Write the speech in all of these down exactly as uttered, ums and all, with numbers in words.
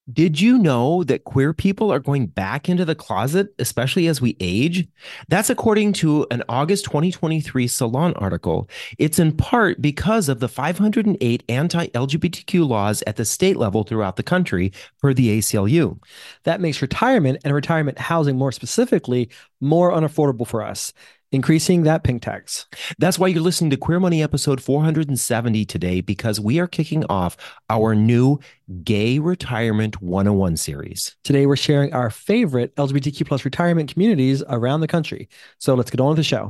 Did you know that queer people are going back into the closet, especially as we age? That's according to an August twenty twenty-three Salon article. It's in part because of the five hundred eight anti-L G B T Q laws at the state level throughout the country, per the A C L U. That makes retirement and retirement housing more specifically more unaffordable for us, increasing that pink tax. That's why you're listening to Queer Money episode four hundred seventy today, because we are kicking off our new Gay Retirement one oh one series. Today, we're sharing our favorite L G B T Q plus retirement communities around the country. So let's get on with the show.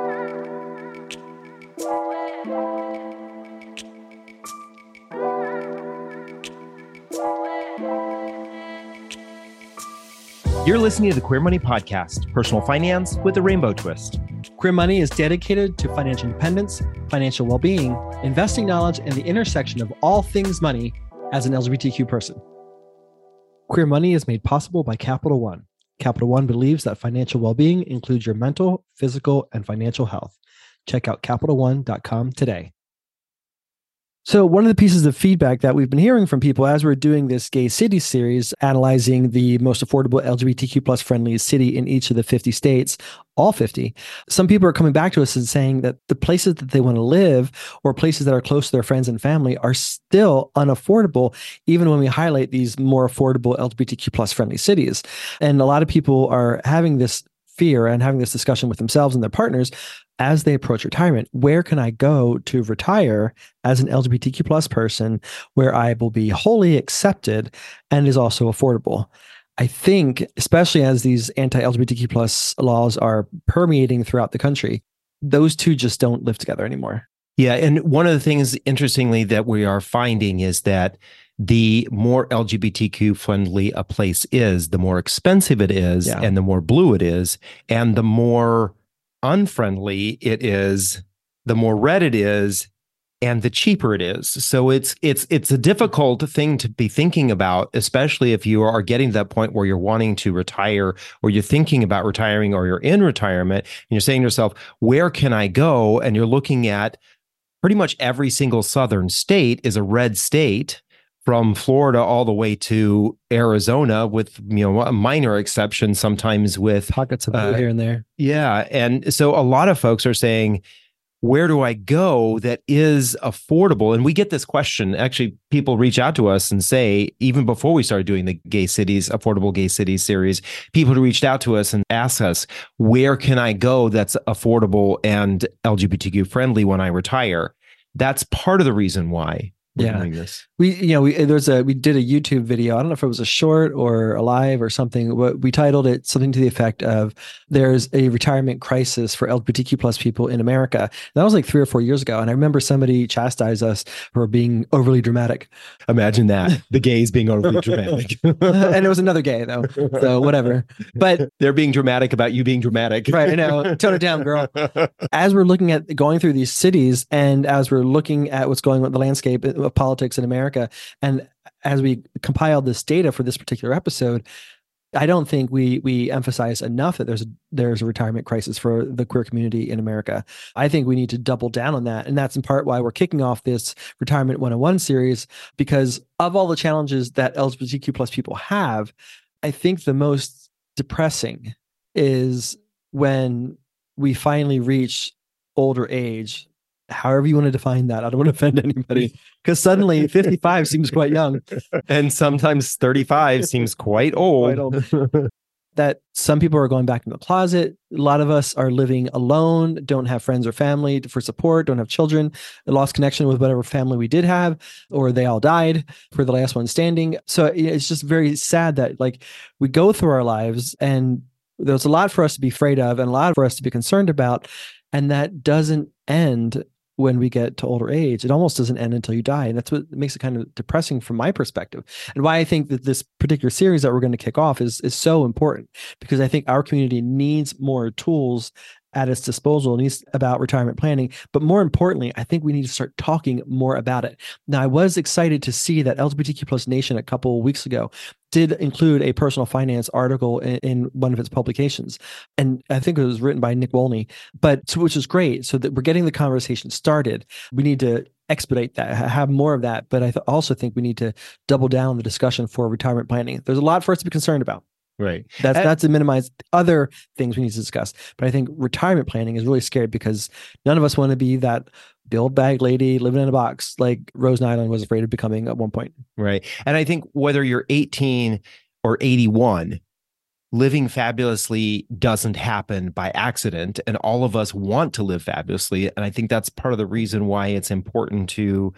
You're listening to the Queer Money Podcast, personal finance with a rainbow twist. Queer Money is dedicated to financial independence, financial well-being, investing knowledge, and the intersection of all things money as an L G B T Q person. Queer Money is made possible by Capital One. Capital One believes that financial well-being includes your mental, physical, and financial health. Check out capital one dot com today. So one of the pieces of feedback that we've been hearing from people as we're doing this Gay City series, analyzing the most affordable L G B T Q plus friendly city in each of the fifty states, all fifty, some people are coming back to us and saying that the places that they want to live or places that are close to their friends and family are still unaffordable, even when we highlight these more affordable L G B T Q plus friendly cities. And a lot of people are having this fear and having this discussion with themselves and their partners as they approach retirement. Where can I go to retire as an L G B T Q plus person where I will be wholly accepted and is also affordable? I think, especially as these anti-L G B T Q plus laws are permeating throughout the country, those two just don't live together anymore. Yeah. And one of the things, interestingly, that we are finding is that the more L G B T Q friendly a place is, the more expensive it is, yeah. and the more blue it is, and the more unfriendly it is, the more red it is, and the cheaper it is. So it's it's it's a difficult thing to be thinking about, especially if you are getting to that point where you're wanting to retire, or you're thinking about retiring, or you're in retirement, and you're saying to yourself, where can I go? And you're looking at pretty much every single southern state is a red state, from Florida all the way to Arizona, with, you know, a minor exception sometimes with pockets of blue uh, here and there. Yeah. And so a lot of folks are saying, where do I go that is affordable? And we get this question. Actually, people reach out to us and say, even before we started doing the Gay Cities, Affordable Gay Cities series, people reached out to us and asked us, where can I go that's affordable and L G B T Q friendly when I retire? That's part of the reason why we're yeah. doing this. We, you know, we, there's a, we did a YouTube video. I don't know if it was a short or a live or something. We titled it something to the effect of, there's a retirement crisis for L G B T Q plus people in America. And that was like three or four years ago. And I remember somebody chastised us for being overly dramatic. Imagine that. The gays being overly dramatic. And it was another gay though. So whatever. But they're being dramatic about you being dramatic. Right. I know. Tone it down, girl. As we're looking at going through these cities, and as we're looking at what's going on with the landscape of politics in America, and as we compiled this data for this particular episode, I don't think we we emphasize enough that there's a, there's a retirement crisis for the queer community in America. I think we need to double down on that. And that's in part why we're kicking off this Retirement one oh one series, because of all the challenges that L G B T Q plus people have, I think the most depressing is when we finally reach older age, however you want to define that. I don't want to offend anybody, because suddenly fifty-five seems quite young. And sometimes thirty-five seems quite old. Quite old. That some people are going back in the closet. A lot of us are living alone, don't have friends or family for support, don't have children, lost connection with whatever family we did have, or they all died for the last one standing. So it's just very sad that, like, we go through our lives and there's a lot for us to be afraid of and a lot for us to be concerned about. And that doesn't end when we get to older age. It almost doesn't end until you die. And that's what makes it kind of depressing from my perspective. And why I think that this particular series that we're going to kick off is, is so important, because I think our community needs more tools at its disposal needs about retirement planning. But more importantly, I think we need to start talking more about it. Now, I was excited to see that L G B T Q plus Nation a couple of weeks ago did include a personal finance article in, in one of its publications. And I think it was written by Nick Wolny, but so, which is great. So that we're getting the conversation started. We need to expedite that, have more of that. But I th- also think we need to double down the discussion for retirement planning. There's a lot for us to be concerned about. Right. That's not to minimize other things we need to discuss. But I think retirement planning is really scary because none of us want to be that build bag lady living in a box like Rose Nyland was afraid of becoming at one point. Right. And I think whether you're eighteen or eighty-one, living fabulously doesn't happen by accident. And all of us want to live fabulously. And I think that's part of the reason why it's important to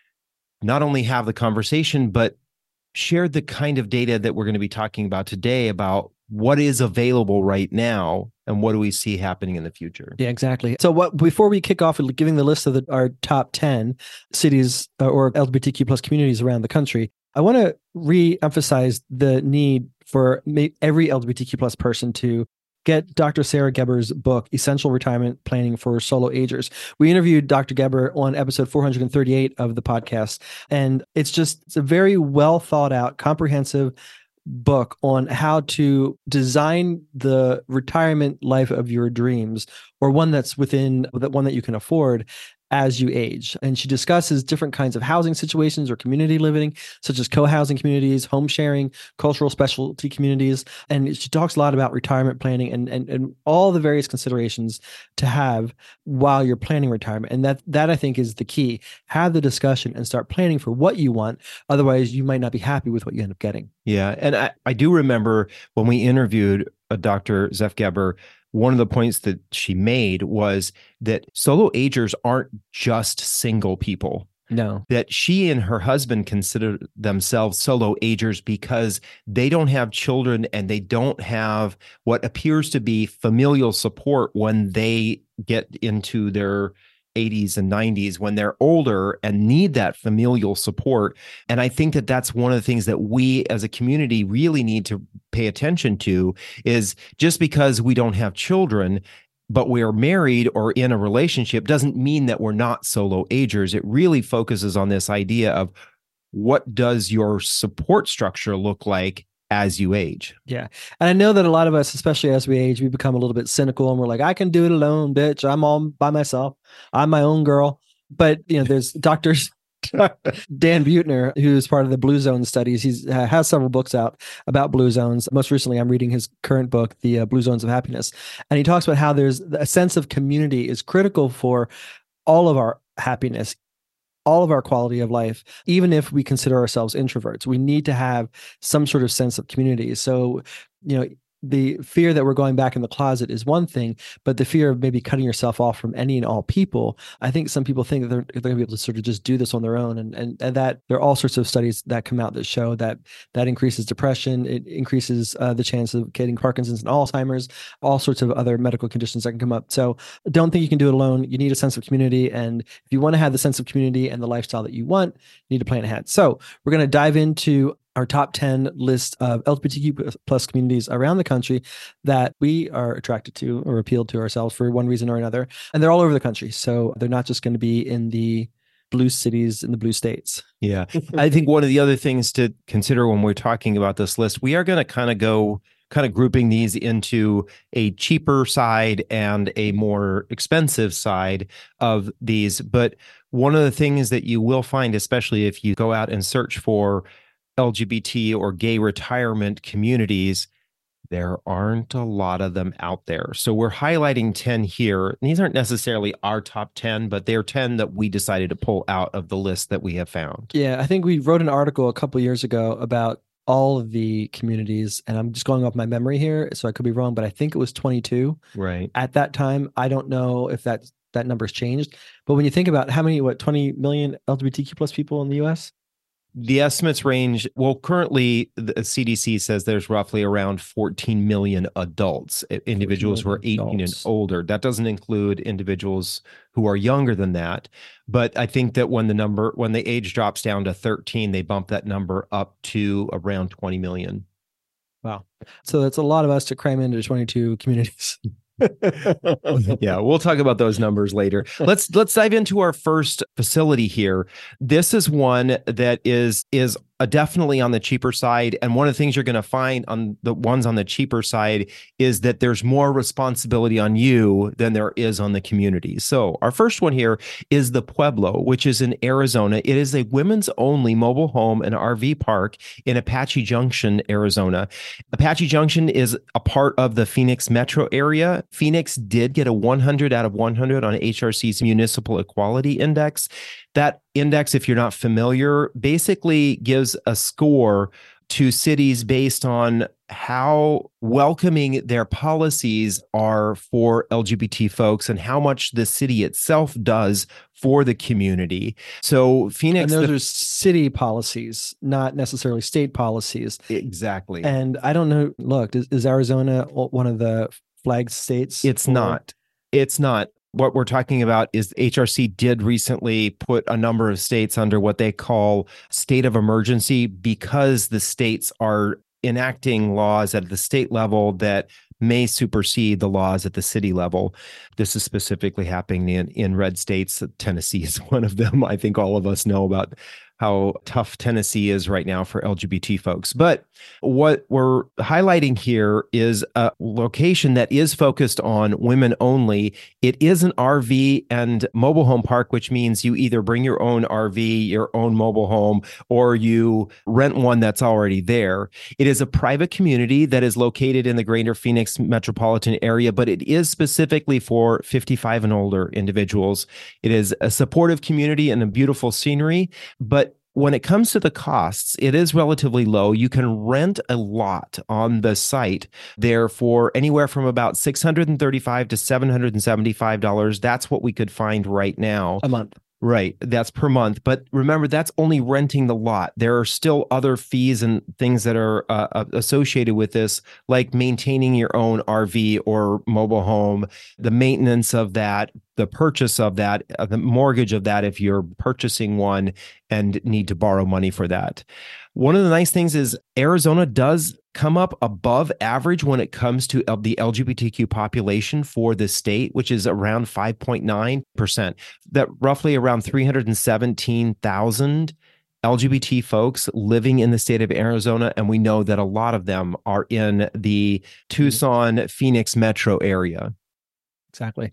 not only have the conversation, but share the kind of data that we're going to be talking about today about what is available right now and what do we see happening in the future. Yeah, exactly. So what before we kick off with giving the list of the, our top ten cities uh, or L G B T Q plus communities around the country, I want to re-emphasize the need for every L G B T Q plus person to get Doctor Sarah Geber's book, Essential Retirement Planning for Solo Agers. We interviewed Doctor Geber on episode four hundred thirty-eight of the podcast. And it's just, it's a very well thought out, comprehensive book on how to design the retirement life of your dreams, or one that's within that one that you can afford as you age. And she discusses different kinds of housing situations or community living, such as co-housing communities, home sharing, cultural specialty communities. And she talks a lot about retirement planning and, and, and all the various considerations to have while you're planning retirement. And that, that I think is the key. Have the discussion and start planning for what you want. Otherwise, you might not be happy with what you end up getting. Yeah. And I, I do remember when we interviewed a Doctor Zeph Geber, one of the points that she made was that solo agers aren't just single people. No. That she and her husband consider themselves solo agers because they don't have children and they don't have what appears to be familial support when they get into their eighties and nineties, when they're older and need that familial support. And I think that that's one of the things that we as a community really need to pay attention to, is just because we don't have children, but we are married or in a relationship, doesn't mean that we're not solo agers. It really focuses on this idea of what does your support structure look like as you age. Yeah. And I know that a lot of us, especially as we age, we become a little bit cynical and we're like, I can do it alone, bitch. I'm all by myself. I'm my own girl. But, you know, there's doctors, Dan Buettner, who's part of the Blue Zone studies. He's uh, has several books out about blue zones. Most recently, I'm reading his current book, The uh, Blue Zones of Happiness. And he talks about how there's a sense of community is critical for all of our happiness, all of our quality of life, even if we consider ourselves introverts. We need to have some sort of sense of community. So, you know, the fear that we're going back in the closet is one thing, but the fear of maybe cutting yourself off from any and all people, I think some people think that they're, they're going to be able to sort of just do this on their own. And, and, and that there are all sorts of studies that come out that show that that increases depression, it increases uh, the chance of getting Parkinson's and Alzheimer's, all sorts of other medical conditions that can come up. So don't think you can do it alone. You need a sense of community. And if you want to have the sense of community and the lifestyle that you want, you need to plan ahead. So we're going to dive into our top ten list of L G B T Q plus communities around the country that we are attracted to or appealed to ourselves for one reason or another. And they're all over the country. So they're not just going to be in the blue cities in the blue states. Yeah. I think one of the other things to consider when we're talking about this list, we are going to kind of go kind of grouping these into a cheaper side and a more expensive side of these. But one of the things that you will find, especially if you go out and search for L G B T or gay retirement communities, there aren't a lot of them out there. So we're highlighting ten here. These aren't necessarily our top ten, but they're ten that we decided to pull out of the list that we have found. Yeah, I think we wrote an article a couple of years ago about all of the communities, and I'm just going off my memory here, so I could be wrong, but I think it was twenty-two. Right. At that time, I don't know if that that number's changed, but when you think about how many, what, twenty million L G B T Q plus people in the U S? The estimates range, well, currently the C D C says there's roughly around fourteen million adults, individuals who are eighteen adults and older. That doesn't include individuals who are younger than that. But I think that when the number, when the age drops down to thirteen, they bump that number up to around twenty million. Wow. So that's a lot of us to cram into twenty-two communities. Yeah, we'll talk about those numbers later. Let's let's dive into our first facility here. This is one that is is a definitely on the cheaper side. And one of the things you're going to find on the ones on the cheaper side is that there's more responsibility on you than there is on the community. So our first one here is the Pueblo, which is in Arizona. It is a women's only mobile home and R V park in Apache Junction, Arizona. Apache Junction is a part of the Phoenix metro area. Phoenix did get a one hundred out of one hundred on H R C's Municipal Equality Index. That index, if you're not familiar, basically gives a score to cities based on how welcoming their policies are for L G B T folks and how much the city itself does for the community. So Phoenix— And those the, are city policies, not necessarily state policies. Exactly. And I don't know, look, is, is Arizona one of the flag states? It's or? not. It's not. What we're talking about is H R C did recently put a number of states under what they call state of emergency because the states are enacting laws at the state level that may supersede the laws at the city level. This is specifically happening in, in red states. Tennessee is one of them. I think all of us know about how tough Tennessee is right now for L G B T folks. But what we're highlighting here is a location that is focused on women only. It is an R V and mobile home park, which means you either bring your own R V, your own mobile home, or you rent one that's already there. It is a private community that is located in the greater Phoenix metropolitan area, but it is specifically for fifty-five and older individuals. It is a supportive community and a beautiful scenery, but when it comes to the costs, it is relatively low. You can rent a lot on the site there for anywhere from about six hundred thirty-five dollars to seven hundred seventy-five dollars. That's what we could find right now. A month. Right. That's per month. But remember, that's only renting the lot. There are still other fees and things that are uh, associated with this, like maintaining your own R V or mobile home, the maintenance of that, the purchase of that, uh, the mortgage of that if you're purchasing one and need to borrow money for that. One of the nice things is Arizona does come up above average when it comes to the L G B T Q population for the state, which is around five point nine percent. That roughly around three hundred seventeen thousand L G B T folks living in the state of Arizona, and we know that a lot of them are in the Tucson, Phoenix metro area. Exactly.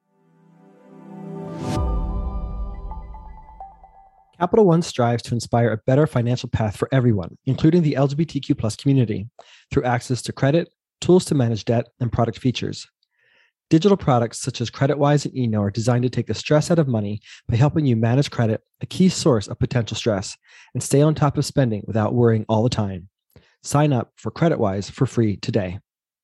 Capital One strives to inspire a better financial path for everyone, including the L G B T Q plus community, through access to credit, tools to manage debt, and product features. Digital products such as CreditWise and eKnow are designed to take the stress out of money by helping you manage credit, a key source of potential stress, and stay on top of spending without worrying all the time. Sign up for CreditWise for free today.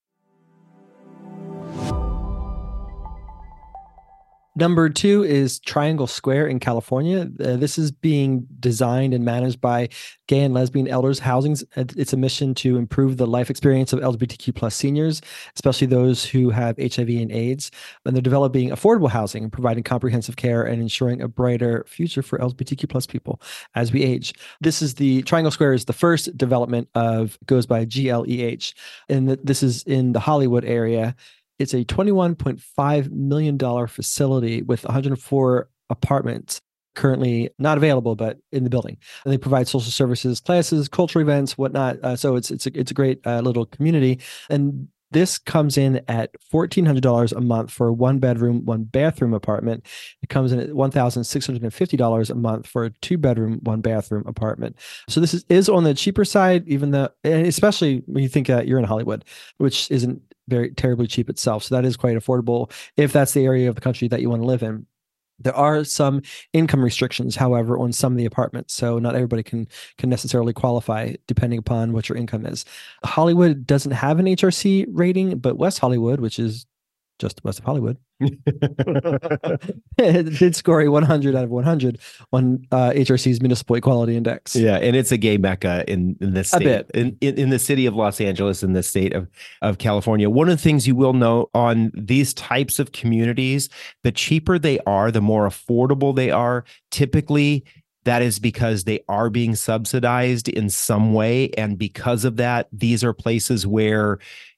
Number two is Triangle Square in California. Uh, this is being designed and managed by Gay and Lesbian Elders Housing. It's a mission to improve the life experience of L G B T Q plus seniors, especially those who have H I V and AIDS. And they're developing affordable housing, providing comprehensive care, and ensuring a brighter future for L G B T Q plus people as we age. This is the Triangle Square is the first development of, goes by G L E H. And this is in the Hollywood area. It's a twenty-one point five million dollars facility with one hundred four apartments currently not available, but in the building. And they provide social services, classes, cultural events, whatnot. Uh, so it's it's a, it's a great uh, little community. And this comes in at fourteen hundred dollars a month for a one bedroom, one bathroom apartment. It comes in at one thousand six hundred fifty dollars a month for a two bedroom, one bathroom apartment. So this is, is on the cheaper side, even though, and especially when you think that you're in Hollywood, which isn't very terribly cheap itself. So that is quite affordable if that's the area of the country that you want to live in. There are some income restrictions, however, on some of the apartments. So not everybody can can necessarily qualify depending upon what your income is. Hollywood doesn't have an H R C rating, but West Hollywood, which is just west of Hollywood, it did score a one hundred out of one hundred on uh, H R C's Municipal Equality Index. Yeah, and it's a gay mecca in, in this state. A bit. In, in, in the city of Los Angeles, in the state of, of California. One of the things you will know on these types of communities, the cheaper they are, the more affordable they are. Typically, that is because they are being subsidized in some way. And because of that, these are places where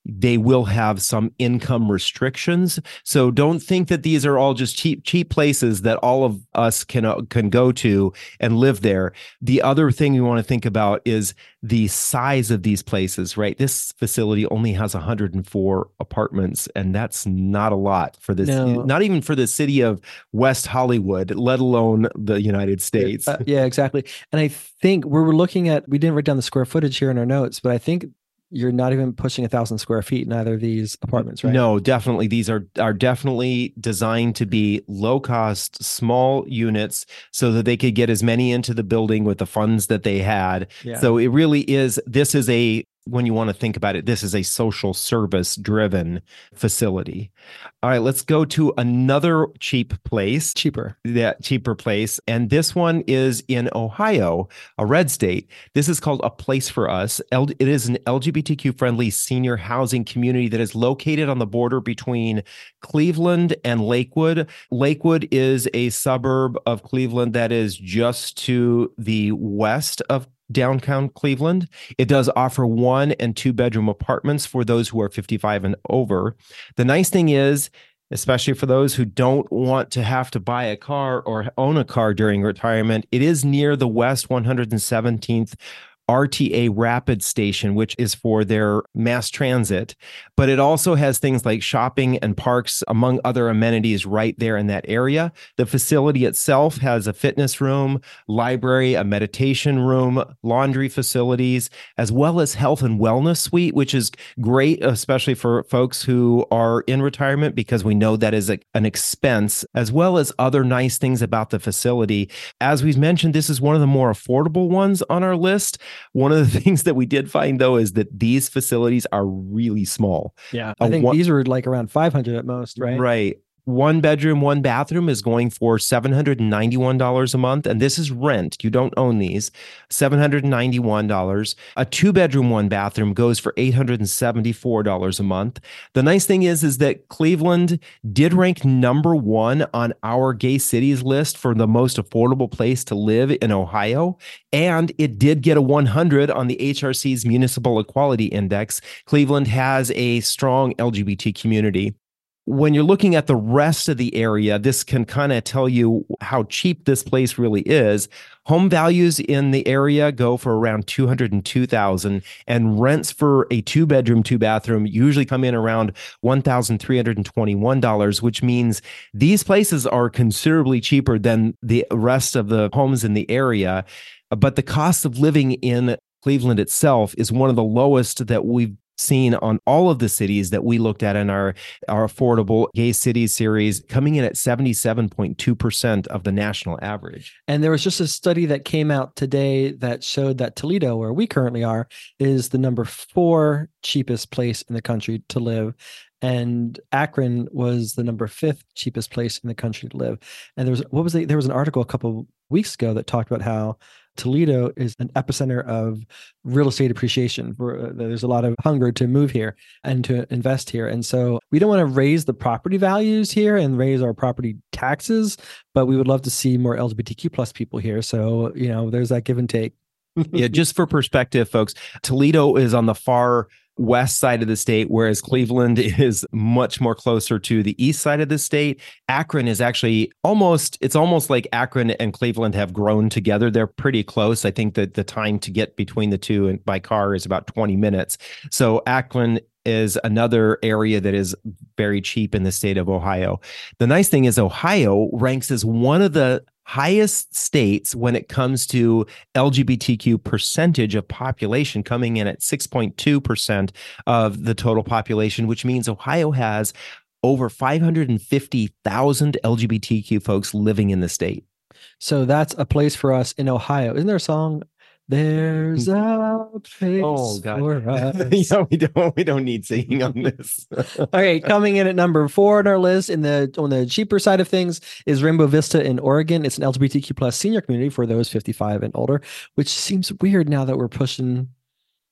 they will have some income restrictions. So don't think that these are all just cheap, cheap places that all of us can, uh, can go to and live there. The other thing you want to think about is the size of these places, right? This facility only has one hundred four apartments, and that's not a lot for this, no. not even for the city of West Hollywood, let alone the United States. Uh, yeah, exactly. And I think we're looking at, we didn't write down the square footage here in our notes, but I think you're not even pushing a thousand square feet in either of these apartments, right? No, definitely. These are are definitely designed to be low cost, small units so that they could get as many into the building with the funds that they had. Yeah. So it really is, this is a, when you want to think about it, this is a social service driven facility. All right, let's go to another cheap place. Cheaper. Yeah, cheaper place. And this one is in Ohio, a red state. This is called A Place for Us. It is an L G B T Q friendly senior housing community that is located on the border between Cleveland and Lakewood. Lakewood is a suburb of Cleveland that is just to the west of downtown Cleveland. It does offer one and two bedroom apartments for those who are fifty-five and over. The nice thing is, especially for those who don't want to have to buy a car or own a car during retirement, it is near the West one hundred seventeenth R T A Rapid Station, which is for their mass transit. But it also has things like shopping and parks, among other amenities, right there in that area. The facility itself has a fitness room, library, a meditation room, laundry facilities, as well as health and wellness suite, which is great, especially for folks who are in retirement, because we know that is a, an expense, as well as other nice things about the facility. As we've mentioned, this is one of the more affordable ones on our list. One of the things that we did find, though, is that these facilities are really small. Yeah, I think uh, one, these were like around five hundred at most, right? Right. One bedroom, one bathroom is going for seven hundred ninety-one dollars a month. And this is rent. You don't own these. seven hundred ninety-one dollars. A two bedroom, one bathroom goes for eight hundred seventy-four dollars a month. The nice thing is, is that Cleveland did rank number one on our Gay Cities list for the most affordable place to live in Ohio. And it did get a one hundred on the H R C's Municipal Equality Index. Cleveland has a strong L G B T community. When you're looking at the rest of the area, this can kind of tell you how cheap this place really is. Home values in the area go for around two hundred two thousand dollars, and rents for a two bedroom, two bathroom usually come in around one thousand three hundred twenty-one dollars, which means these places are considerably cheaper than the rest of the homes in the area. But the cost of living in Cleveland itself is one of the lowest that we've seen on all of the cities that we looked at in our, our affordable Gay Cities series, coming in at seventy-seven point two percent of the national average. And there was just a study that came out today that showed that Toledo, where we currently are, is the number four cheapest place in the country to live. And Akron was the number fifth cheapest place in the country to live. And there was, what was the, there was an article a couple of weeks ago that talked about how Toledo is an epicenter of real estate appreciation. There's a lot of hunger to move here and to invest here. And so we don't want to raise the property values here and raise our property taxes, but we would love to see more L G B T Q plus people here. So, you know, there's that give and take. Yeah, just for perspective, folks, Toledo is on the far west side of the state, whereas Cleveland is much more closer to the east side of the state. Akron is actually almost, it's almost like Akron and Cleveland have grown together. They're pretty close. I think that the time to get between the two and by car is about twenty minutes. So Akron is another area that is very cheap in the state of Ohio. The nice thing is Ohio ranks as one of the highest states when it comes to L G B T Q percentage of population, coming in at six point two percent of the total population, which means Ohio has over five hundred fifty thousand L G B T Q folks living in the state. So that's A Place for Us in Ohio. Isn't there a song? There's a place oh, God. for us. Yeah, we don't we don't need singing on this. All right, coming in at number four on our list, in the on the cheaper side of things, is Rainbow Vista in Oregon. It's an L G B T Q plus senior community for those fifty-five and older, which seems weird now that we're pushing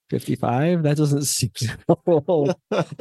fifty-five? That doesn't seem so old.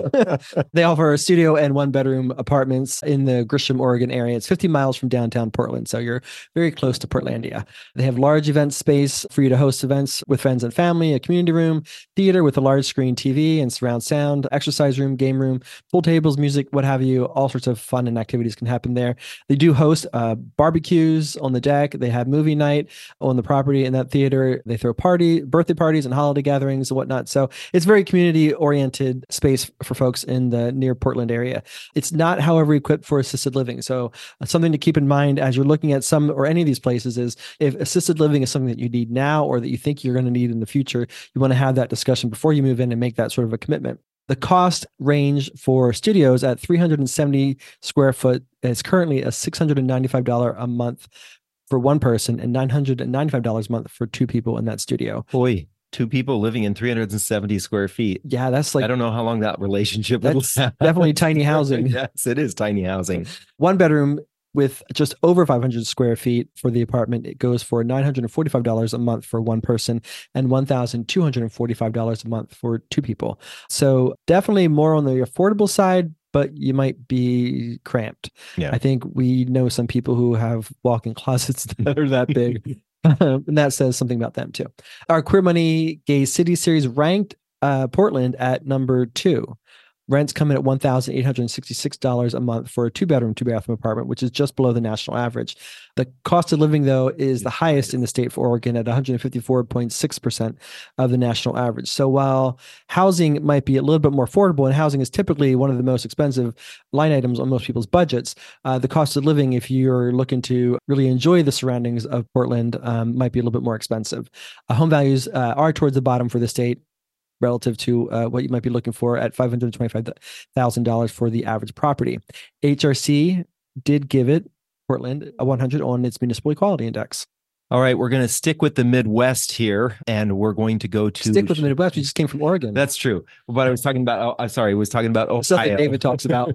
They offer a studio and one bedroom apartments in the Grisham, Oregon area. It's fifty miles from downtown Portland, so you're very close to Portlandia. They have large event space for you to host events with friends and family, a community room, theater with a large screen T V and surround sound, exercise room, game room, pool tables, music, what have you. All sorts of fun and activities can happen there. They do host uh, barbecues on the deck. They have movie night on the property in that theater. They throw party, birthday parties and holiday gatherings and whatnot. So it's very community oriented space for folks in the near Portland area. It's not, however, equipped for assisted living. So uh, something to keep in mind as you're looking at some or any of these places is if assisted living is something that you need now or that you think you're going to need in the future, you want to have that discussion before you move in and make that sort of a commitment. The cost range for studios at three hundred seventy square foot is currently a six hundred ninety-five dollars a month for one person and nine hundred ninety-five dollars a month for two people in that studio. Boy, two people living in three hundred seventy square feet. Yeah, that's like... I don't know how long that relationship will last. Definitely tiny housing. Yes, it is tiny housing. One bedroom with just over five hundred square feet for the apartment, it goes for nine hundred forty-five dollars a month for one person and one thousand two hundred forty-five dollars a month for two people. So definitely more on the affordable side, but you might be cramped. Yeah. I think we know some people who have walk-in closets that are that big. And that says something about them too. Our Queer Money Gay City series ranked uh, Portland at number two. Rents come in at one thousand eight hundred sixty-six dollars a month for a two-bedroom, two-bathroom apartment, which is just below the national average. The cost of living, though, is the highest in the state for Oregon at one hundred fifty-four point six percent of the national average. So while housing might be a little bit more affordable, and housing is typically one of the most expensive line items on most people's budgets, uh, the cost of living, if you're looking to really enjoy the surroundings of Portland, um, might be a little bit more expensive. Uh, home values uh, are towards the bottom for the state, relative to uh, what you might be looking for at five hundred twenty-five thousand dollars for the average property. H R C did give it, Portland, a one hundred on its Municipal Equality Index. All right, we're going to stick with the Midwest here, and we're going to go to... Stick with the Midwest. We just came from Oregon. That's true. But I was talking about... Oh, I'm sorry, I was talking about Ohio. Something David talks about.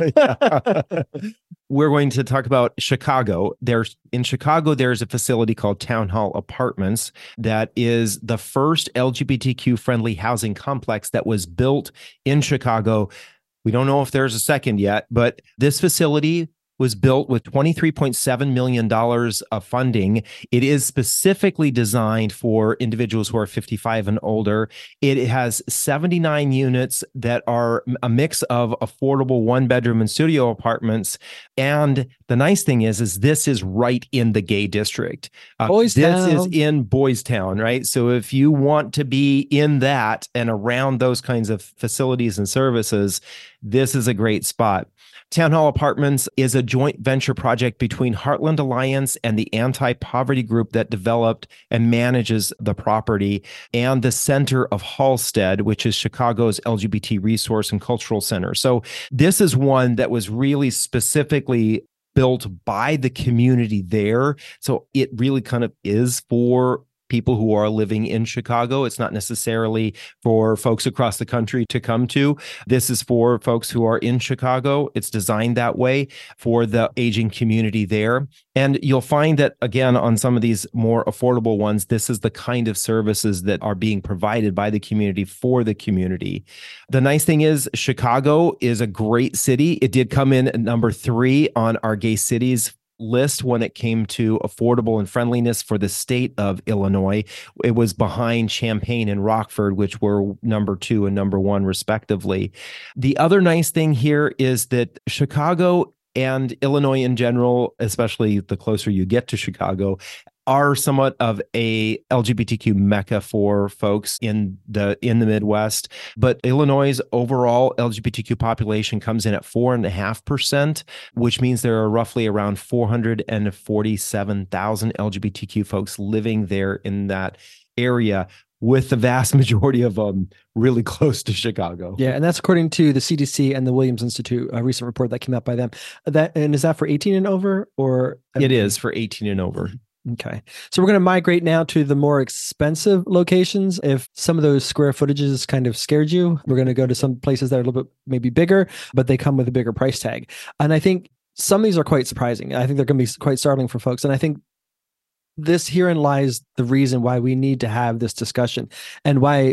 We're going to talk about Chicago. There's in Chicago, there's a facility called Town Hall Apartments that is the first L G B T Q-friendly housing complex that was built in Chicago. We don't know if there's a second yet, but this facility was built with twenty-three point seven million dollars of funding. It is specifically designed for individuals who are fifty-five and older. It has seventy-nine units that are a mix of affordable one-bedroom and studio apartments. And the nice thing is, is this is right in the gay district. Uh, Boys this Town. is in Boys Town, right? So if you want to be in that and around those kinds of facilities and services, this is a great spot. Town Hall Apartments is a joint venture project between Heartland Alliance and the anti-poverty group that developed and manages the property, and the Center of Halstead, which is Chicago's L G B T resource and cultural center. So this is one that was really specifically built by the community there. So it really kind of is for people who are living in Chicago. It's not necessarily for folks across the country to come to. This is for folks who are in Chicago. It's designed that way for the aging community there. And you'll find that, again, on some of these more affordable ones, this is the kind of services that are being provided by the community for the community. The nice thing is Chicago is a great city. It did come in at number three on our gay cities list when it came to affordable and friendliness for the state of Illinois. It was behind Champaign and Rockford, which were number two and number one, respectively. The other nice thing here is that Chicago and Illinois in general, especially the closer you get to Chicago, are somewhat of a L G B T Q mecca for folks in the in the Midwest. But Illinois' overall L G B T Q population comes in at four and a half percent, which means there are roughly around four hundred forty-seven thousand L G B T Q folks living there in that area, with the vast majority of them really close to Chicago. Yeah, and that's according to the C D C and the Williams Institute, a recent report that came out by them. That and is that for eighteen and over, or it is for eighteen and over? Okay. So we're going to migrate now to the more expensive locations. If some of those square footages kind of scared you, we're going to go to some places that are a little bit maybe bigger, but they come with a bigger price tag. And I think some of these are quite surprising. I think they're going to be quite startling for folks. And I think this herein lies the reason why we need to have this discussion and why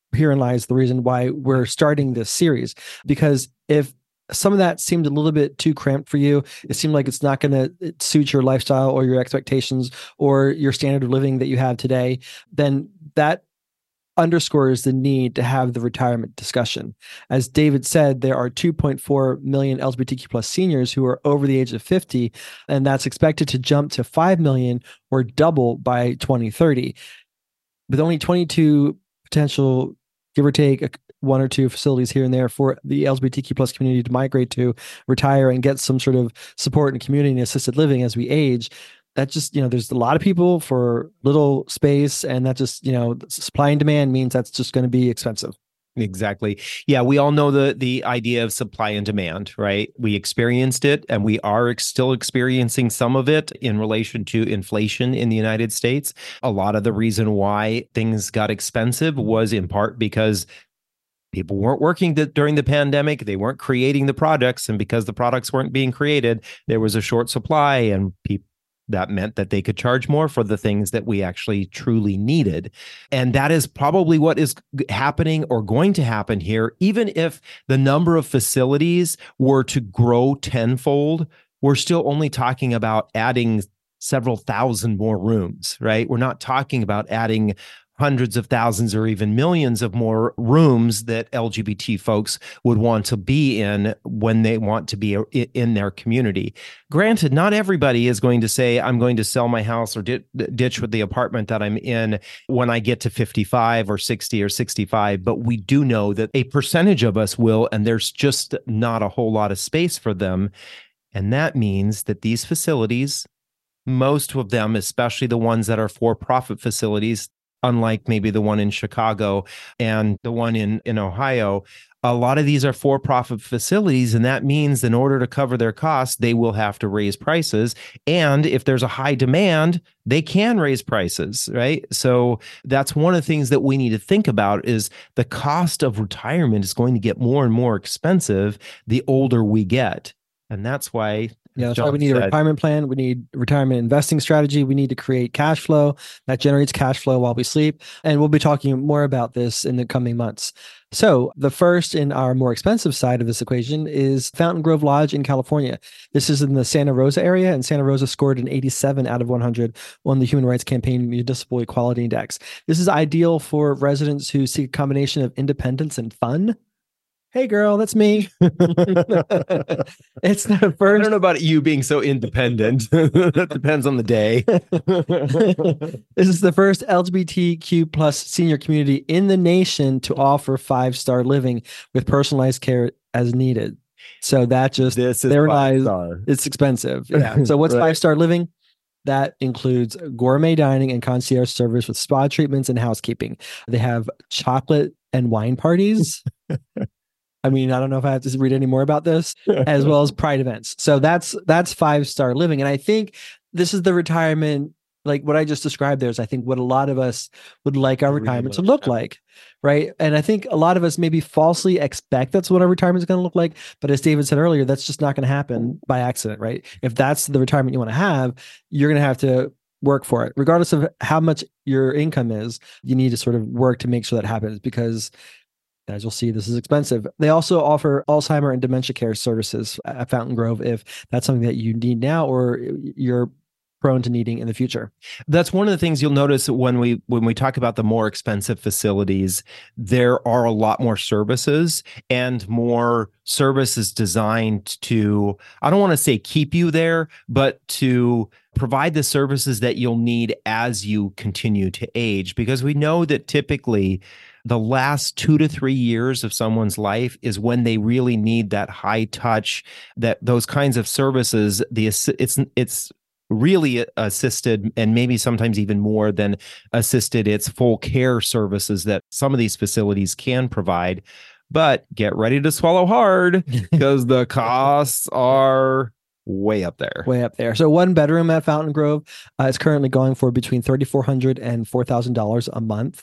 herein lies the reason why we're starting this series. Because if some of that seemed a little bit too cramped for you, it seemed like it's not going to suit your lifestyle or your expectations or your standard of living that you have today, then that underscores the need to have the retirement discussion. As David said, there are two point four million L G B T Q plus seniors who are over the age of fifty, and that's expected to jump to five million or double by twenty thirty. With only twenty-two potential, give or take, one or two facilities here and there for the L G B T Q plus community to migrate to, retire, and get some sort of support and community and assisted living as we age. That just, you know, there's a lot of people for little space, and that just, you know, supply and demand means that's just going to be expensive. Exactly. Yeah, we all know the the idea of supply and demand, right? We experienced it, and we are ex- still experiencing some of it in relation to inflation in the United States. A lot of the reason why things got expensive was in part because people weren't working th- during the pandemic. They weren't creating the products, and because the products weren't being created, there was a short supply, and people that meant that they could charge more for the things that we actually truly needed. And that is probably what is happening or going to happen here. Even if the number of facilities were to grow tenfold, we're still only talking about adding several thousand more rooms, right? We're not talking about adding hundreds of thousands or even millions of more rooms that L G B T folks would want to be in when they want to be in their community. Granted, not everybody is going to say, I'm going to sell my house or di- ditch with the apartment that I'm in when I get to fifty-five or sixty or sixty-five, but we do know that a percentage of us will, and there's just not a whole lot of space for them. And that means that these facilities, most of them, especially the ones that are for-profit facilities, unlike maybe the one in Chicago and the one in, in Ohio, a lot of these are for-profit facilities, and that means in order to cover their costs, they will have to raise prices. And if there's a high demand, they can raise prices, right? So that's one of the things that we need to think about is the cost of retirement is going to get more and more expensive the older we get. And that's why Yeah, that's why we need a retirement plan. We need a retirement investing strategy. We need to create cash flow that generates cash flow while we sleep. And we'll be talking more about this in the coming months. So the first in our more expensive side of this equation is Fountain Grove Lodge in California. This is in the Santa Rosa area, and Santa Rosa scored an eighty-seven out of one hundred on the Human Rights Campaign Municipal Equality Index. This is ideal for residents who seek a combination of independence and fun. Hey, girl, that's me. It's the first. I don't know about you being so independent. That depends on the day. This is the first L G B T Q plus senior community in the nation to offer five-star living with personalized care as needed. So that just this is there lies. It's expensive. Yeah. So what's right. five-star living? That includes gourmet dining and concierge service with spa treatments and housekeeping. They have chocolate and wine parties. I mean, I don't know if I have to read any more about this, as well as pride events. So that's that's five-star living. And I think this is the retirement, like what I just described there is I think what a lot of us would like our retirement to look like, right? And I think a lot of us maybe falsely expect that's what our retirement is going to look like. But as David said earlier, that's just not going to happen by accident, right? If that's the retirement you want to have, you're going to have to work for it. Regardless of how much your income is, you need to sort of work to make sure that happens because as you'll see, this is expensive. They also offer Alzheimer and dementia care services at Fountain Grove if that's something that you need now or you're prone to needing in the future. That's one of the things you'll notice when we when we talk about the more expensive facilities, there are a lot more services and more services designed to, I don't want to say keep you there, but to provide the services that you'll need as you continue to age. Because we know that typically the last two to three years of someone's life is when they really need that high touch, that those kinds of services. The it's it's really assisted, and maybe sometimes even more than assisted. It's full care services that some of these facilities can provide. But get ready to swallow hard because the costs are way up there. Way up there. So one bedroom at Fountain Grove uh, is currently going for between three thousand four hundred dollars and four thousand dollars a month.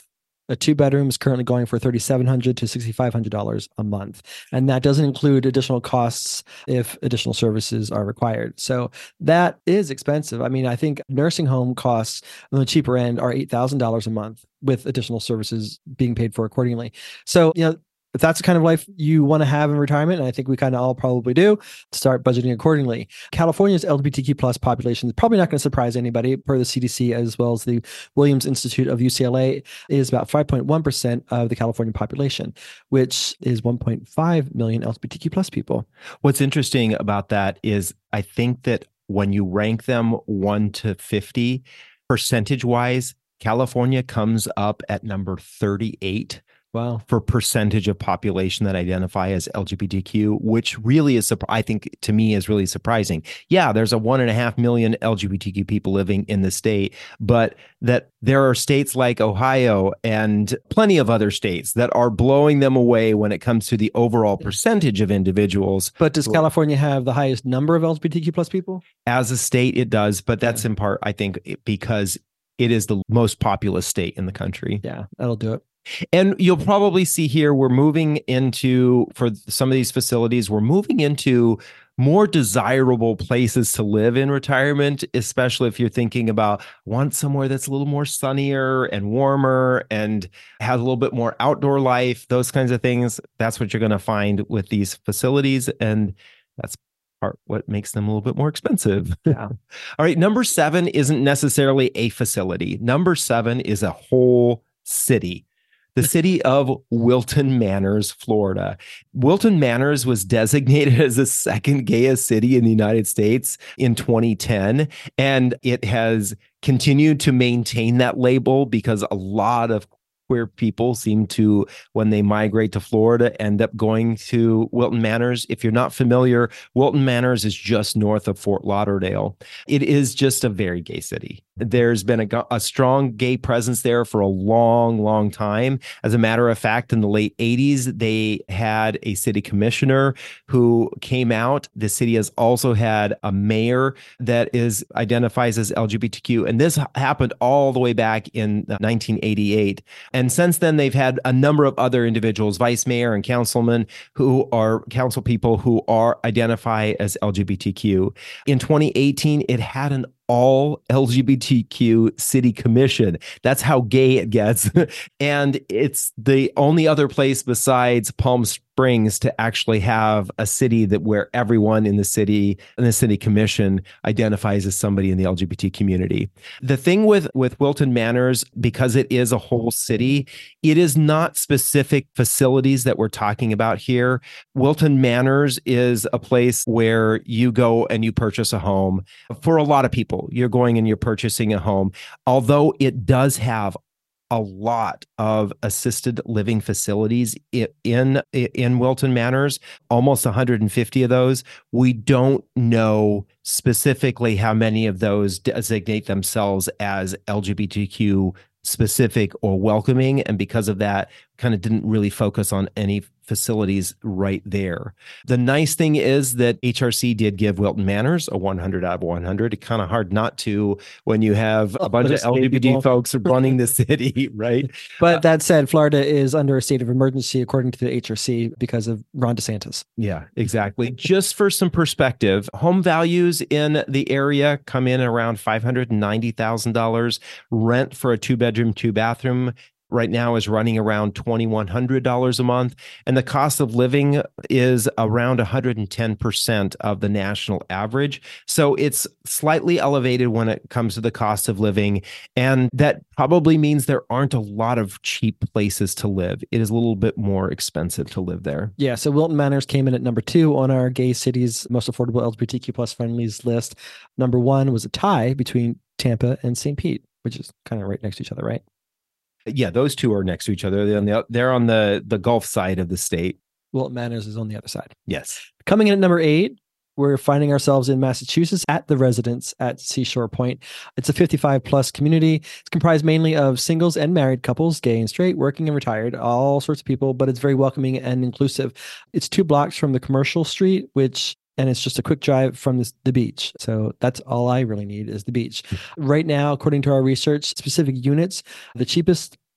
A two bedroom is currently going for three thousand seven hundred dollars to six thousand five hundred dollars a month. And that doesn't include additional costs if additional services are required. So that is expensive. I mean, I think nursing home costs on the cheaper end are eight thousand dollars a month with additional services being paid for accordingly. So, you know, if that's the kind of life you want to have in retirement, and I think we kind of all probably do, start budgeting accordingly. California's L G B T Q plus population is probably not going to surprise anybody. Per the C D C, as well as the Williams Institute of U C L A, is about five point one percent of the California population, which is one point five million L G B T Q plus people. What's interesting about that is I think that when you rank them one to fifty, percentage-wise, California comes up at number thirty-eight. Wow. For percentage of population that identify as L G B T Q, which really is, I think, to me, is really surprising. Yeah, there's a one and a half million L G B T Q people living in the state, but that there are states like Ohio and plenty of other states that are blowing them away when it comes to the overall percentage of individuals. But does California have the highest number of L G B T Q plus people? As a state, it does, but that's yeah. in part, I think, because it is the most populous state in the country. Yeah, that'll do it. And you'll probably see here, we're moving into, for some of these facilities, we're moving into more desirable places to live in retirement, especially if you're thinking about want somewhere that's a little more sunnier and warmer and has a little bit more outdoor life, those kinds of things. That's what you're going to find with these facilities. And that's part what makes them a little bit more expensive. Yeah. All right. Number seven isn't necessarily a facility. Number seven is a whole city. The city of Wilton Manors, Florida. Wilton Manors was designated as the second gayest city in the United States in twenty ten, and it has continued to maintain that label because a lot of queer people seem to, when they migrate to Florida, end up going to Wilton Manors. If you're not familiar, Wilton Manors is just north of Fort Lauderdale. It is just a very gay city. There's been a, a strong gay presence there for a long, long time. As a matter of fact, in the late eighties, they had a city commissioner who came out. The city has also had a mayor that is identifies as L G B T Q. And this happened all the way back in nineteen eighty-eight. And since then, they've had a number of other individuals, vice mayor and councilmen, who are council people who are identify as L G B T Q. In twenty eighteen, it had an all L G B T Q city commission. That's how gay it gets. And it's the only other place besides Palm Springs to actually have a city that where everyone in the city and the city commission identifies as somebody in the L G B T community. The thing with, with Wilton Manors, because it is a whole city, it is not specific facilities that we're talking about here. Wilton Manors is a place where you go and you purchase a home. For a lot of people, you're going and you're purchasing a home, although it does have a lot of assisted living facilities in in Wilton Manors, almost one hundred fifty of those. We don't know specifically how many of those designate themselves as L G B T Q specific or welcoming, and because of that, kind of didn't really focus on any facilities right there. The nice thing is that H R C did give Wilton Manors a one hundred out of one hundred. It's kind of hard not to when you have a bunch of L G B T folks running the city, right? But uh, that said, Florida is under a state of emergency according to the H R C because of Ron DeSantis. Yeah, exactly. Just for some perspective, home values in the area come in around five hundred ninety thousand dollars. Rent for a two-bedroom, two-bathroom right now is running around two thousand one hundred dollars a month. And the cost of living is around one hundred ten percent of the national average. So it's slightly elevated when it comes to the cost of living. And that probably means there aren't a lot of cheap places to live. It is a little bit more expensive to live there. Yeah. So Wilton Manors came in at number two on our gay cities most affordable L G B T Q plus friendlies list. Number one was a tie between Tampa and Saint Pete, which is kind of right next to each other, right? Yeah, those two are next to each other. They're on the they're on the, the Gulf side of the state. Wilton Manors is on the other side. Yes. Coming in at number eight, we're finding ourselves in Massachusetts at the Residence at Seashore Point. It's a fifty-five plus community. It's comprised mainly of singles and married couples, gay and straight, working and retired, all sorts of people, but it's very welcoming and inclusive. It's two blocks from the commercial street, which and it's just a quick drive from the, the beach. So that's all I really need is the beach. Right now, according to our research, specific units, the cheapest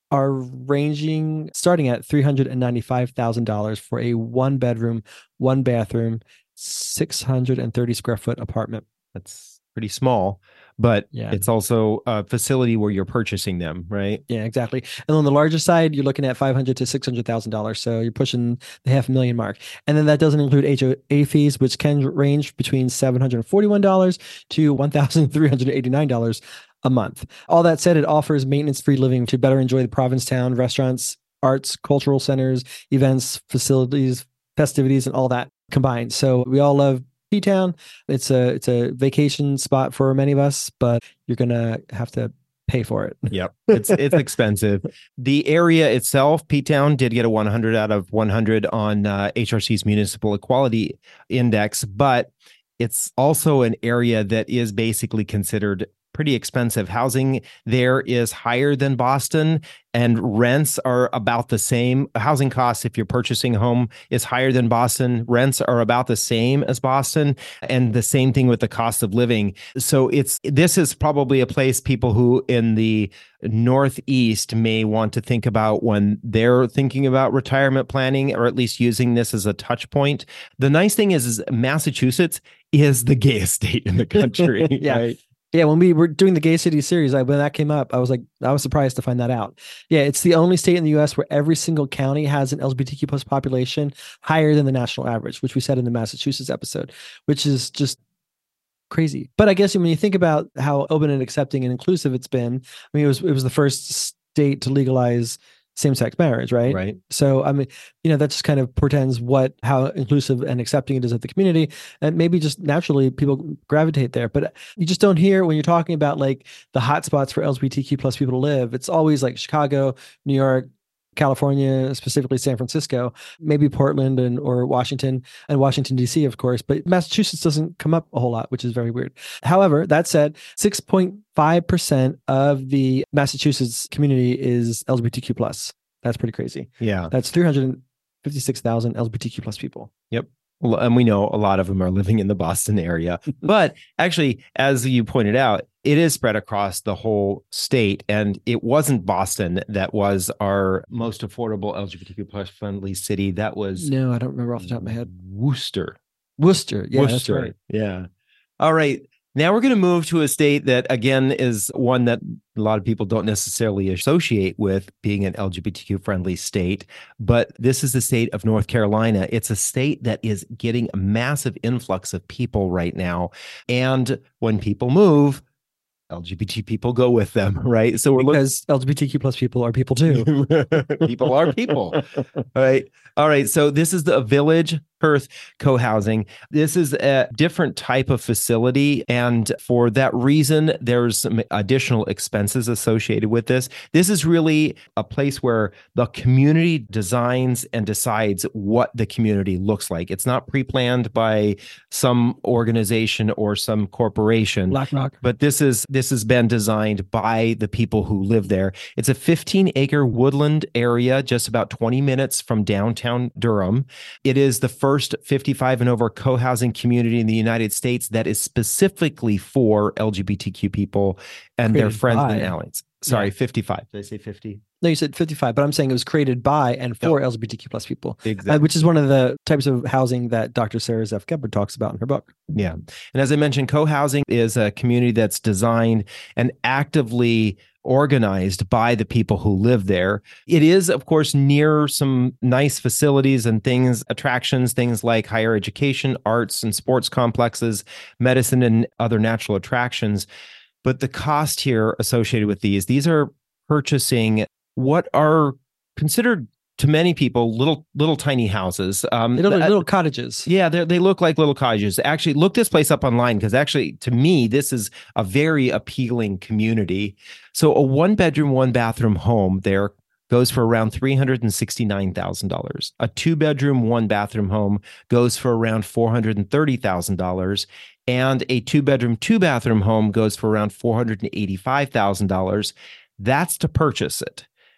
are ranging starting at three hundred ninety-five thousand dollars for a one bedroom, one bathroom, six hundred thirty square foot apartment. That's pretty small, but yeah. It's also a facility where you're purchasing them, right? Yeah, exactly. And on the larger side, you're looking at five hundred to six hundred thousand dollars. So you're pushing the half a million mark. And then that doesn't include H O A fees, which can range between seven hundred forty-one dollars to one thousand three hundred eighty-nine dollars a month. All that said, it offers maintenance-free living to better enjoy the Provincetown restaurants, arts, cultural centers, events, facilities, festivities, and all that combined. So we all love P-Town. It's a it's a vacation spot for many of us, but you're gonna have to pay for it. Yep, it's it's expensive. The area itself, P-Town, did get a one hundred out of one hundred on uh, H R C's Municipal Equality Index, but it's also an area that is basically considered pretty expensive. Housing there is higher than Boston, and rents are about the same. Housing costs, if you're purchasing a home, is higher than Boston. Rents are about the same as Boston, and the same thing with the cost of living. So it's this is probably a place people who in the Northeast may want to think about when they're thinking about retirement planning, or at least using this as a touch point. The nice thing is, is Massachusetts is the gayest state in the country. yeah. Right? Yeah, when we were doing the Gay City series, I, when that came up, I was like, I was surprised to find that out. Yeah, it's the only state in the U S where every single county has an L G B T Q plus population higher than the national average, which we said in the Massachusetts episode, which is just crazy. But I guess when you think about how open and accepting and inclusive it's been, I mean, it was it was the first state to legalize same-sex marriage, right? Right. So, I mean, you know, that just kind of portends what, how inclusive and accepting it is of the community. And maybe just naturally people gravitate there. But you just don't hear when you're talking about like the hot spots for L G B T Q plus people to live. It's always like Chicago, New York, California, specifically San Francisco, maybe Portland and or Washington and Washington, D C, of course. But Massachusetts doesn't come up a whole lot, which is very weird. However, that said, six point five percent of the Massachusetts community is L G B T Q plus. That's pretty crazy. Yeah. That's three hundred fifty-six thousand L G B T Q plus people. Yep. Well, and we know a lot of them are living in the Boston area. But actually, as you pointed out, it is spread across the whole state. And it wasn't Boston that was our most affordable L G B T Q plus friendly city. That was... No, I don't remember off the top of my head. Worcester. Worcester. Yeah, Worcester. That's right. Yeah. All right. Now we're going to move to a state that, again, is one that a lot of people don't necessarily associate with being an L G B T Q friendly state. But this is the state of North Carolina. It's a state that is getting a massive influx of people right now. And when people move, L G B T people go with them, right? So we're because looking... L G B T Q plus people are people too. People are people. All right. All right. So this is the Village Perth Co-Housing. This is a different type of facility. And for that reason, there's some additional expenses associated with this. This is really a place where the community designs and decides what the community looks like. It's not pre-planned by some organization or some corporation. BlackRock. But this is this has been designed by the people who live there. It's a fifteen acre woodland area, just about twenty minutes from downtown Durham. It is the first First fifty-five and over co-housing community in the United States that is specifically for L G B T Q people and Created their friends by. and allies. Sorry, Yeah. fifty-five. Did I say fifty? No, you said fifty-five, but I'm saying it was created by and for Yep. L G B T Q plus people, Exactly. uh, which is one of the types of housing that Doctor Sarah Zeff Gebhard talks about in her book. Yeah. And as I mentioned, co-housing is a community that's designed and actively organized by the people who live there. It is, of course, near some nice facilities and things, attractions, things like higher education, arts and sports complexes, medicine, and other natural attractions. But the cost here associated with these, these are purchasing what are considered to many people little little tiny houses. Um, Little, th- little cottages. Yeah, they they look like little cottages. Actually, look this place up online because actually, to me, this is a very appealing community. So a one bedroom, one bathroom home there goes for around three hundred sixty-nine thousand dollars. A two bedroom, one bathroom home goes for around four hundred thirty thousand dollars. And a two bedroom, two bathroom home goes for around four hundred eighty-five thousand dollars. That's to purchase it.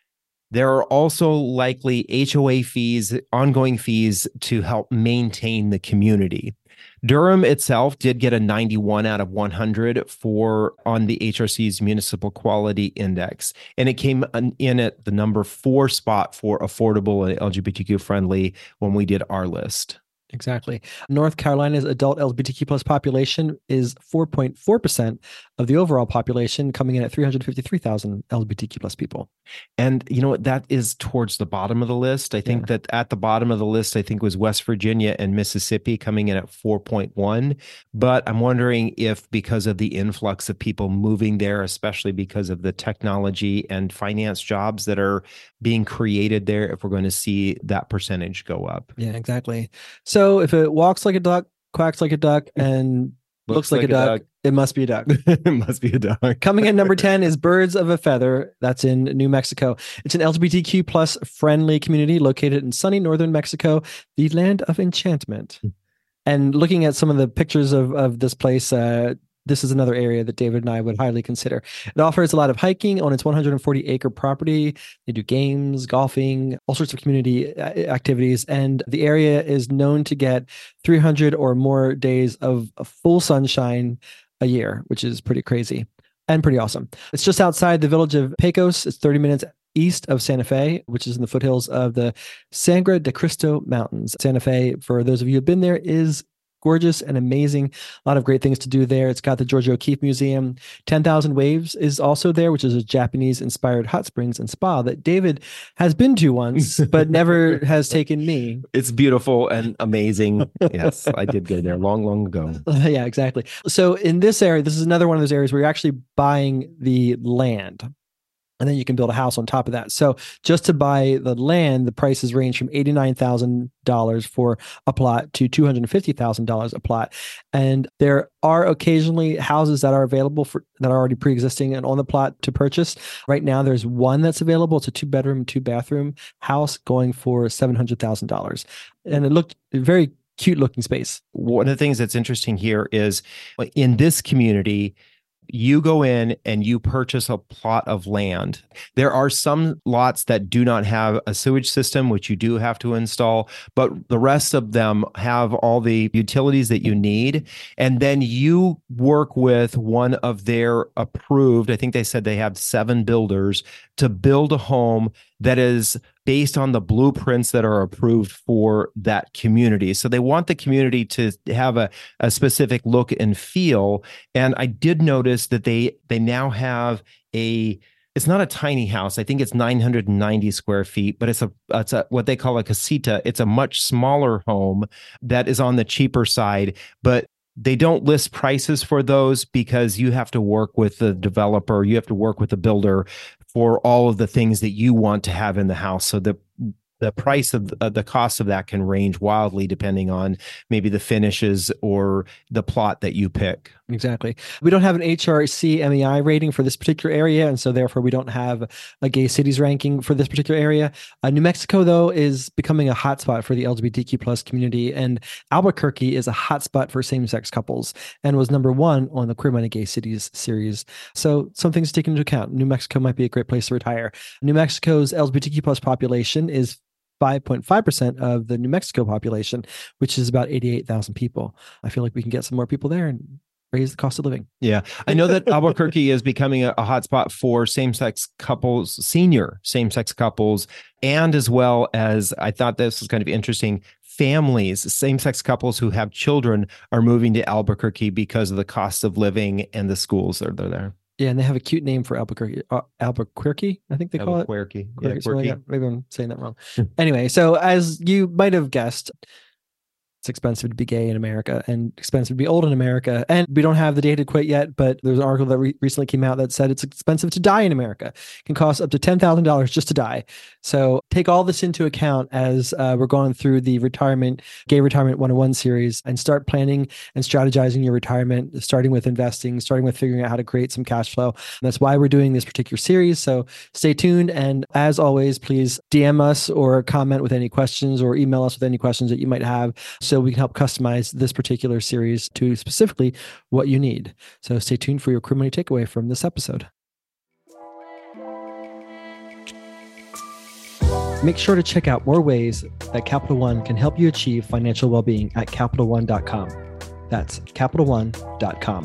There are also likely H O A fees, ongoing fees to help maintain the community. Durham itself did get a ninety-one out of one hundred for on the H R C's Municipal Quality Index, and it came in at the number four spot for affordable and L G B T Q friendly when we did our list. Exactly. North Carolina's adult L G B T Q plus population is four point four percent of the overall population, coming in at three hundred fifty-three thousand L G B T Q plus people. And you know what? That is towards the bottom of the list. I think yeah. that at the bottom of the list, I think was West Virginia and Mississippi coming in at four point one. But I'm wondering if because of the influx of people moving there, especially because of the technology and finance jobs that are being created there, if we're going to see that percentage go up. Yeah, exactly. So if it walks like a duck, quacks like a duck, and looks, looks like, like a, duck, a duck, it must be a duck. It must be a duck. Coming in number ten is Birds of a Feather. That's in New Mexico. It's an L G B T Q plus friendly community located in sunny northern Mexico, the land of enchantment. Mm. And looking at some of the pictures of, of this place, uh, this is another area that David and I would highly consider. It offers a lot of hiking on its one hundred forty acre property. They do games, golfing, all sorts of community activities. And the area is known to get three hundred or more days of full sunshine a year, which is pretty crazy and pretty awesome. It's just outside the village of Pecos. It's thirty minutes east of Santa Fe, which is in the foothills of the Sangre de Cristo Mountains. Santa Fe, for those of you who've been there, is gorgeous and amazing. A lot of great things to do there. It's got the Georgia O'Keeffe Museum. ten thousand Waves is also there, which is a Japanese-inspired hot springs and spa that David has been to once, but never has taken me. It's beautiful and amazing. Yes, I did go there long, long ago. Yeah, exactly. So in this area, this is another one of those areas where you're actually buying the land. And then you can build a house on top of that. So just to buy the land, the prices range from eighty-nine thousand dollars for a plot to two hundred fifty thousand dollars a plot. And there are occasionally houses that are available for that are already pre-existing and on the plot to purchase. Right now, there's one that's available. It's a two bedroom, two bathroom house going for seven hundred thousand dollars. And it looked very cute looking space. One of the things that's interesting here is in this community, you go in and you purchase a plot of land. There are some lots that do not have a sewage system, which you do have to install, but the rest of them have all the utilities that you need. And then you work with one of their approved, I think they said they have seven builders, to build a home that is based on the blueprints that are approved for that community. So they want the community to have a, a specific look and feel. And I did notice that they they now have a, it's not a tiny house. I think it's nine hundred ninety square feet, but it's a it's a what they call a casita. It's a much smaller home that is on the cheaper side, but they don't list prices for those because you have to work with the developer, you have to work with the builder for all of the things that you want to have in the house. So the the price of uh, the cost of that can range wildly depending on maybe the finishes or the plot that you pick. Exactly. We don't have an H R C M E I rating for this particular area, and so therefore we don't have a gay cities ranking for this particular area. Uh, New Mexico, though, is becoming a hotspot for the L G B T Q plus community, and Albuquerque is a hotspot for same-sex couples and was number one on the Queer Money Gay Cities series. So some things to take into account. New Mexico might be a great place to retire. New Mexico's L G B T Q plus population is five point five percent of the New Mexico population, which is about eighty-eight thousand people. I feel like we can get some more people there and raise the cost of living. Yeah. I know that Albuquerque is becoming a, a hotspot for same-sex couples, senior same-sex couples, and as well as, I thought this was kind of interesting, families, same-sex couples who have children are moving to Albuquerque because of the cost of living and the schools that are there. Yeah, and they have a cute name for Albuquerque. Uh, Albuquerque, I think they call Albuquerque. it. Yeah, Albuquerque. Like maybe I'm saying that wrong. Anyway, so as you might have guessed, it's expensive to be gay in America and expensive to be old in America. And we don't have the data quite yet, but there's an article that re- recently came out that said it's expensive to die in America. It can cost up to ten thousand dollars just to die. So take all this into account as uh, we're going through the retirement, Gay Retirement one oh one series, and start planning and strategizing your retirement, starting with investing, starting with figuring out how to create some cash flow. And that's why we're doing this particular series. So stay tuned. And as always, please D M us or comment with any questions or email us with any questions that you might have, so we can help customize this particular series to specifically what you need. So stay tuned for your Queer Money takeaway from this episode. Make sure to check out more ways that Capital One can help you achieve financial well-being at Capital One dot com. That's Capital One dot com.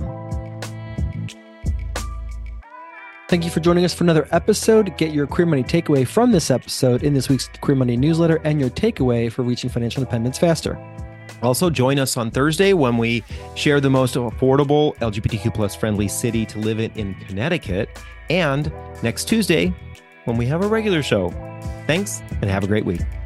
Thank you for joining us for another episode. Get your Queer Money takeaway from this episode in this week's Queer Money newsletter and your takeaway for reaching financial independence faster. Also, join us on Thursday when we share the most affordable L G B T Q plus friendly city to live in in Connecticut. And next Tuesday when we have a regular show. Thanks and have a great week.